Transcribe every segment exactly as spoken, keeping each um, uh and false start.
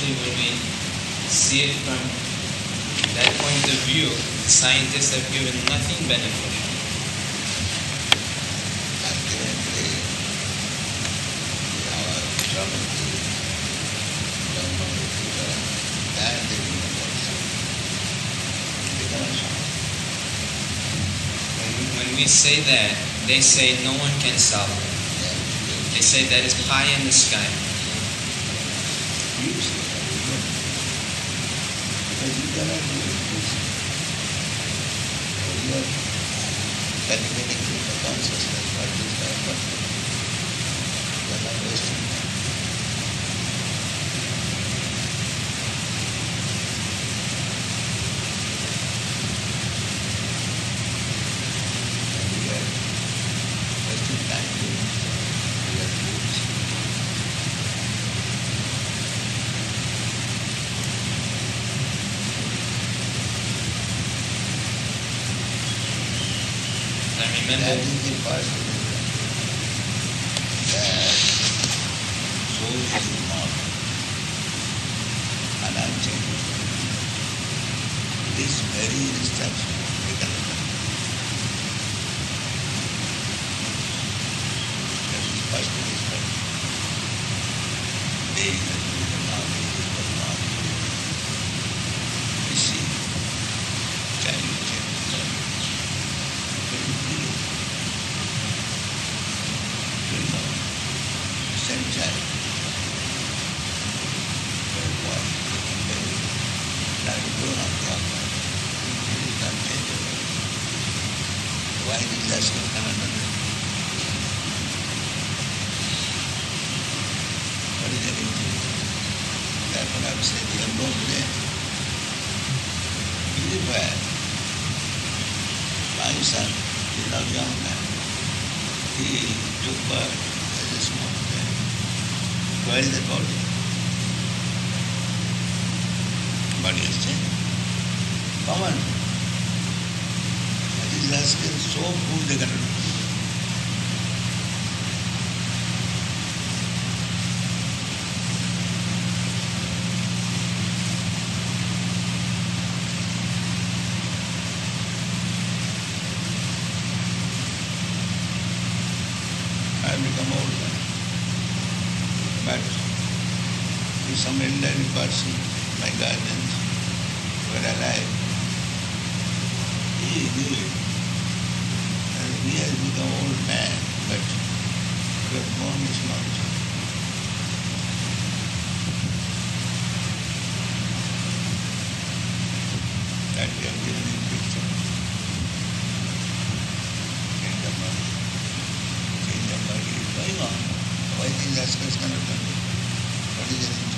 actually, when we see it from that point of view, scientists have given nothing beneficial. When, when we say that, they say no one can solve it. They say that is pie in the sky. Because you cannot do it. You are cultivating the consciousness, what is that, what is that. You are not wasting time. And we are wasting time doing we are fools. I remember. That is the first reason that soul is immortal and unchangeable. This very instruction we can learn. That is first instruction. Being that we will not be able not to receive child change learning. Very clear. You know, same child. Very wise, very like grown up young man. It is not changeable. Why this lesson cannot understand? What is the reason? That's what I said, you have no brain. It is bad. My son, he is a young man. He took birth as a small baby. Where is the body? Body is changed. Common. That is rascal so fool they cannot do. I have become old man. But if some elderly person, my guardians, were alive, he knew it. And he has become old man, but your bone is not. That we have given in picture. Change of body. Change of body is going on. Why these aspects cannot come? What is the nature?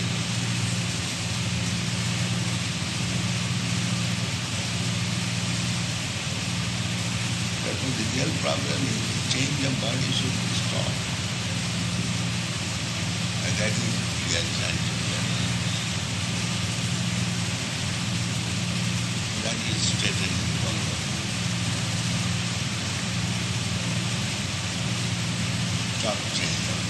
Therefore, the real problem is change of body should be stopped. And that is real scientific learning. That is stated in the Bhagavad. Stop change of body.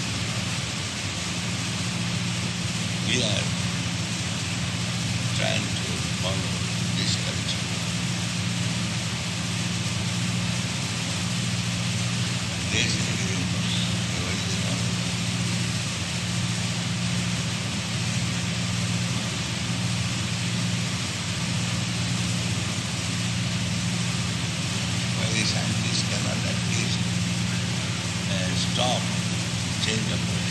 We are trying to follow this culture. This is the universe. The world is not. Why the scientists cannot at least uh, stop change of body?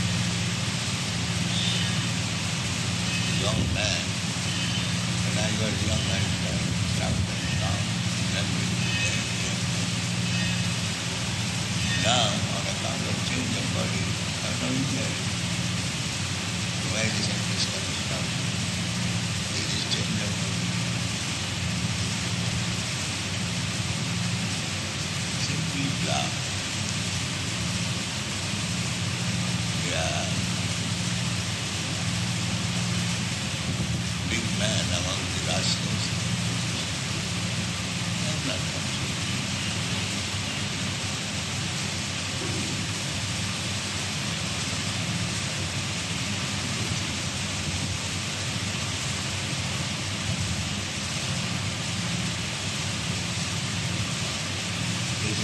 Young man, when I was young, I traveled down, everything. Now, on account of change of body, I am not there. Why the scientists cannot stop? This is change of body. Simply laugh. Yeah. Big man among the rascals. I am not confused.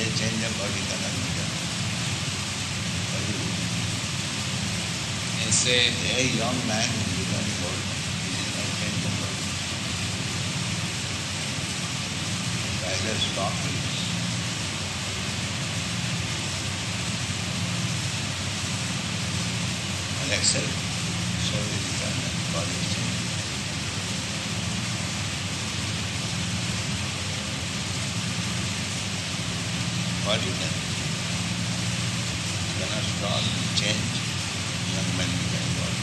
say change of body cannot be done. What do you do? They say A young man is becoming old. This is not change of body. Either stop it. And accept. So it is done and body is changed. Body can cannot stop and change. Young man becoming body.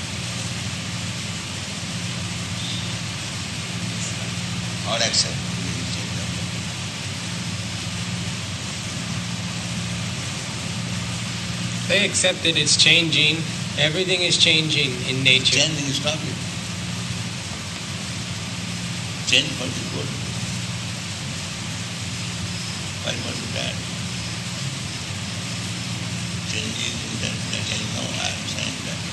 Or accept it is change of body. They accept that it's changing. Everything is changing in nature. Changing is stop it. Change for the good. Why was it bad? Change is that, that I know I am saying that.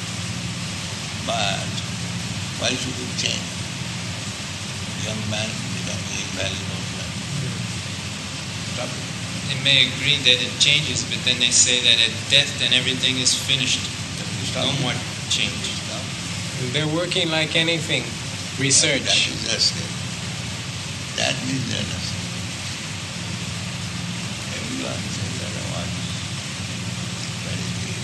But why should it change? Young man becoming invalid old man. Stop it. they may agree that it changes, but then they say that at death then everything is finished. No more change. They're working like anything. Research. That is their state. That means they are nothing. Everyone says that I want very big.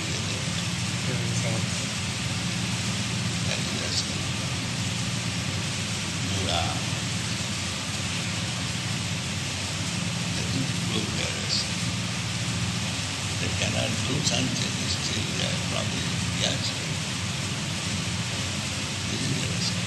That is their state. Mura. That is proof their state. They cannot do something, still they are probably their state. This is their state.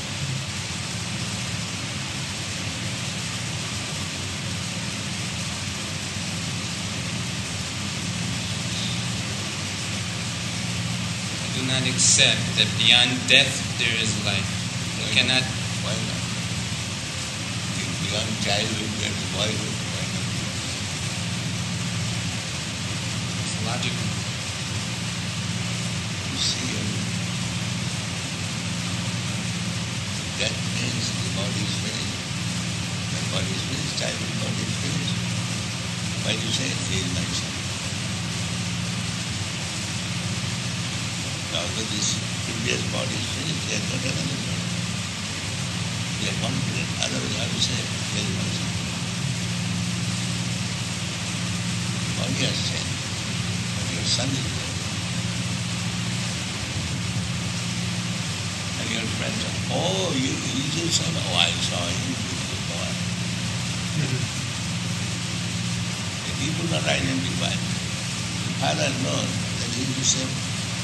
Do not accept that beyond death there is life. You Why cannot. Why not? If beyond childhood there is boyhood, why not? It's logical. You see, um, that means the body is finished. The body is finished, childhood body is finished. Why do you say, feel myself? Now that this previous body is finished, they are not another body. They are confident, otherwise how do you say, feel myself? Body has changed, but your son is there. And your friends are, oh, you, you just saw, oh, I saw him, beautiful boy. If he could not identify, the father knows that he is the same.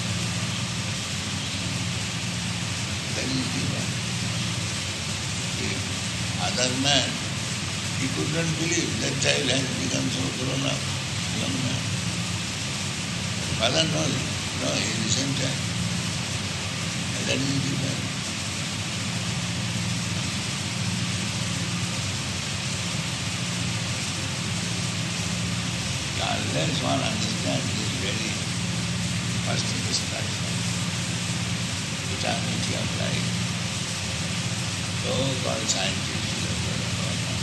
That is divine. If other man, he could not believe that child has become so grown up, young man. The father knows, no, he is the same child. And that is divine. Unless one understands this very first instruction, vitality of life, so-called scientists will have heard about that.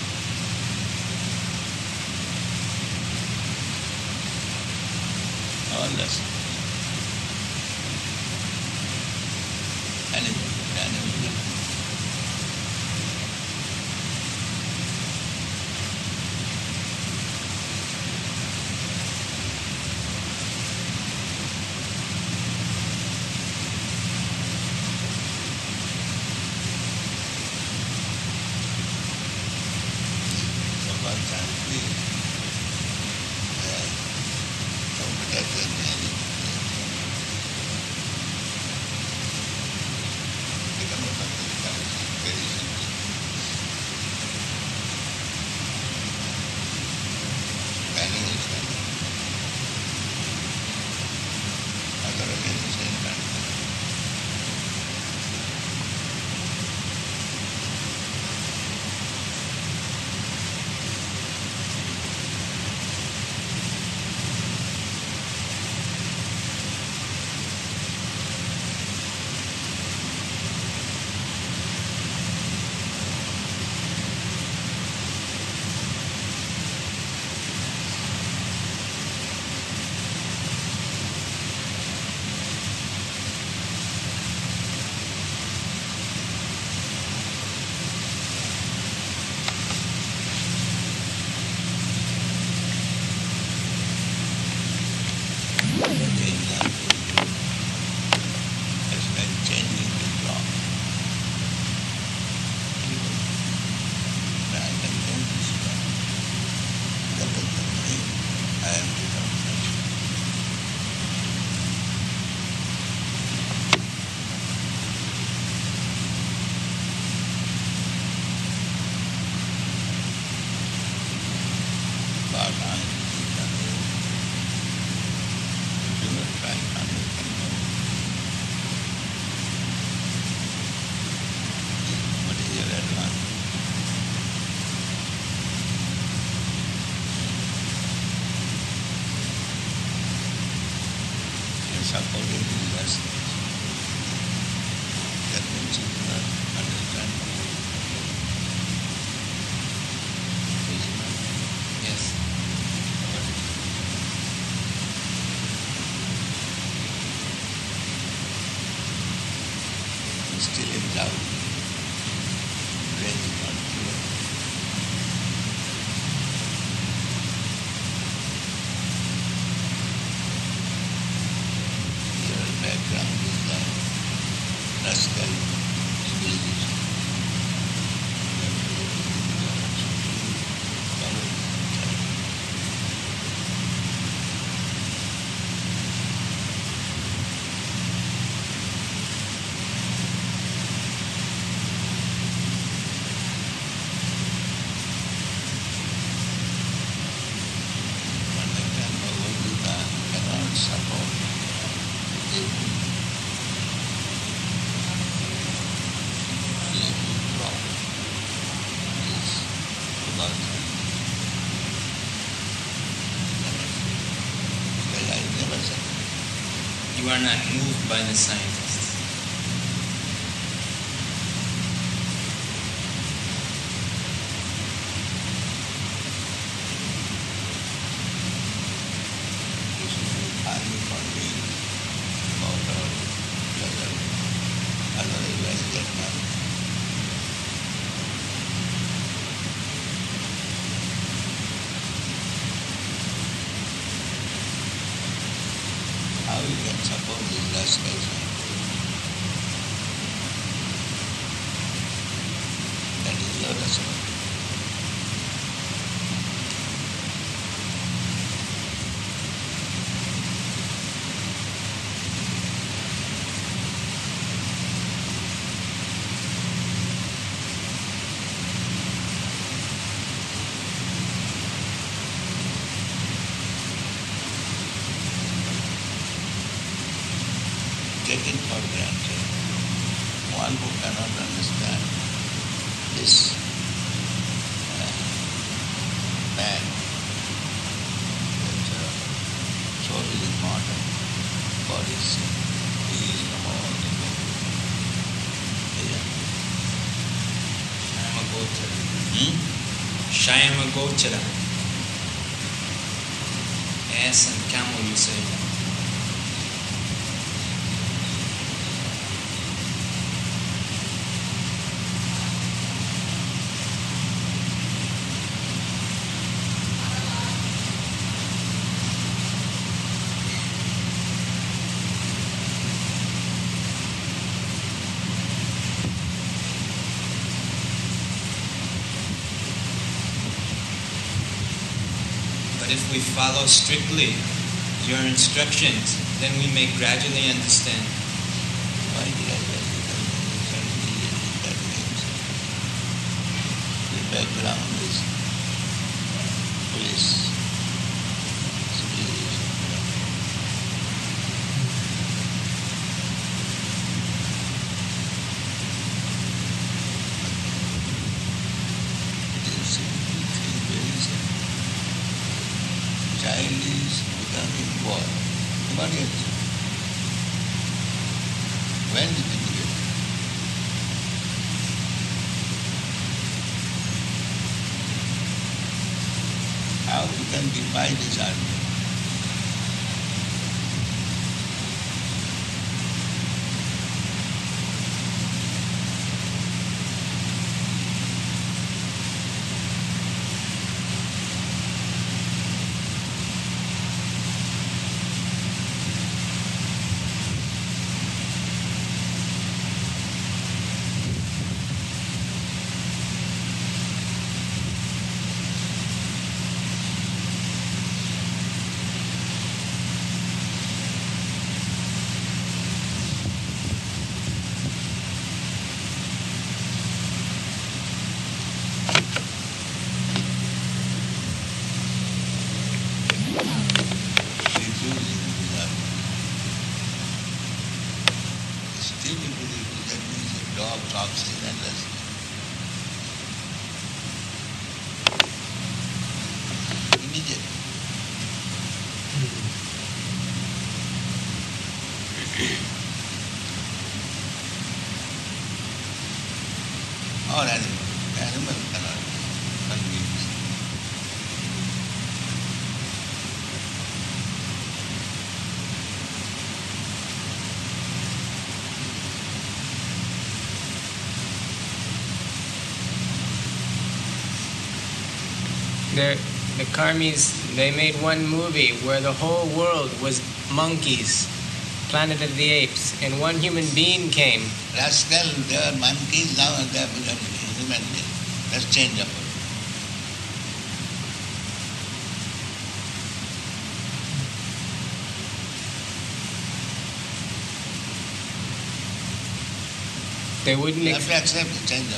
All lessons. Animal, animal. So much science, uh, so much as rascals. That means you do not understand. Is it not? Yes. What is it? You're still in doubt. Brain is not clear. Your background is like rascal civilization. Follow it. Understand Bhagavad Gita cannot support every little drop is philosophy. Because I never support. You are not moved by the scientists. You should be arguing for being about our pleasure. Otherwise, where is that man? How you can support these rascals? That is your responsibility. Taken for granted. One who cannot understand this uh, fact that uh, soul is immortal, body is released from all the body. Yeah. Shayama Gochara. Hmm? Shayama Gochara. Ass and camel, you say. But if we follow strictly your instructions, then we may gradually understand. Why did I tell you that? Certainly that means the background is police, civilization. It is simple, it is very simple. Child is becoming boy. Nobody else. When did it begin? How you can defy this argument? Talks endlessly. Immediately. or animal. Animal cannot convince. The, the Karmis, they made one movie where the whole world was monkeys, Planet of the Apes, and one human being came. Rascal, they are monkeys, now they have become human beings. That's changeable. They wouldn't You ex- have to accept the changeable.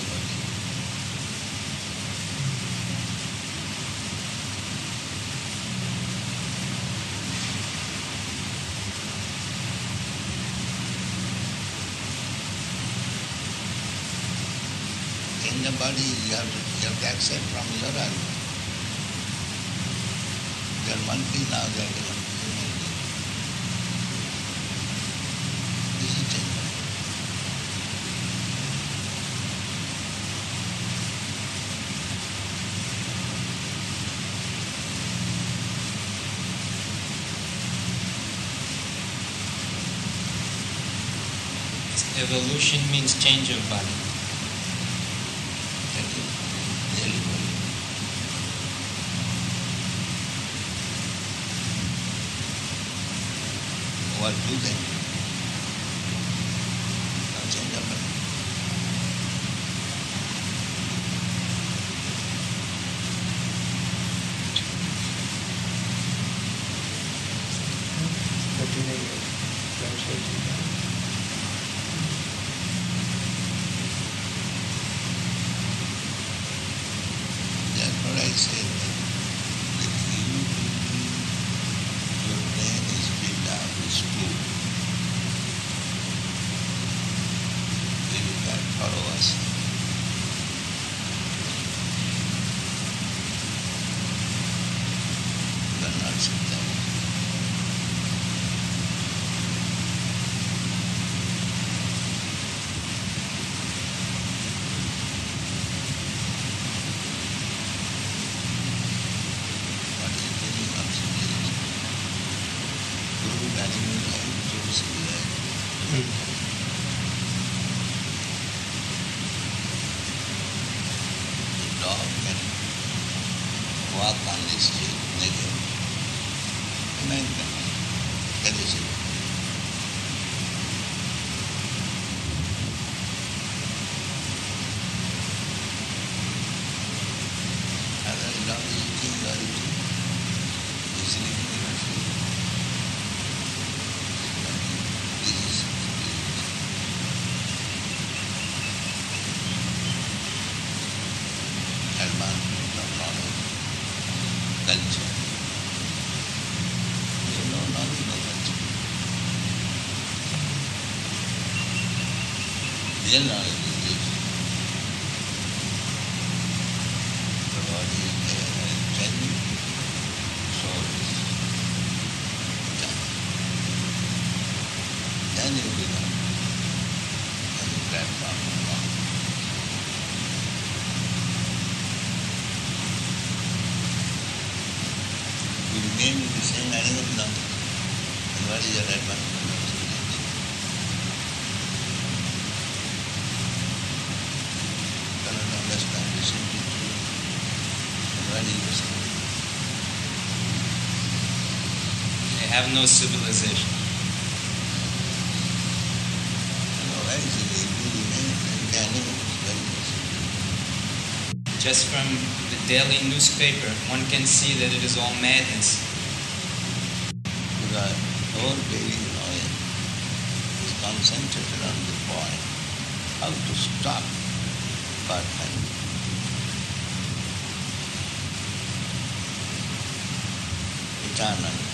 In the body, you have to, you have to accept from your argument. They are monkey, now they are become human beings. This is changeable. Evolution means change of body. That is really good. What do they? No changeable. What do they do? Translation. That's what I said. That you, your brain is filled up with food. You can follow us. You are not sit down. What is the meaning of civilization? Good animal life, so civilized. The dog can walk on the street naked. A man cannot. That is it. Other dog is eating or eating. He's sleeping in a field. This is civilization. Advancement of knowledge, culture. You have no knowledge, no culture. Real knowledge is this. The body is there and changing, soul is done. Then you become on the platform of knowledge. You remain in the same animal now. And what is your advancement of civilization? You cannot understand the simple truth. And what is your civilization? They have no civilization. Otherwise, you will remain like the animals, very simple. Just from the daily newspaper, one can see that it is all madness. Because our daily knowledge is concentrated on the point how to stop God and eternal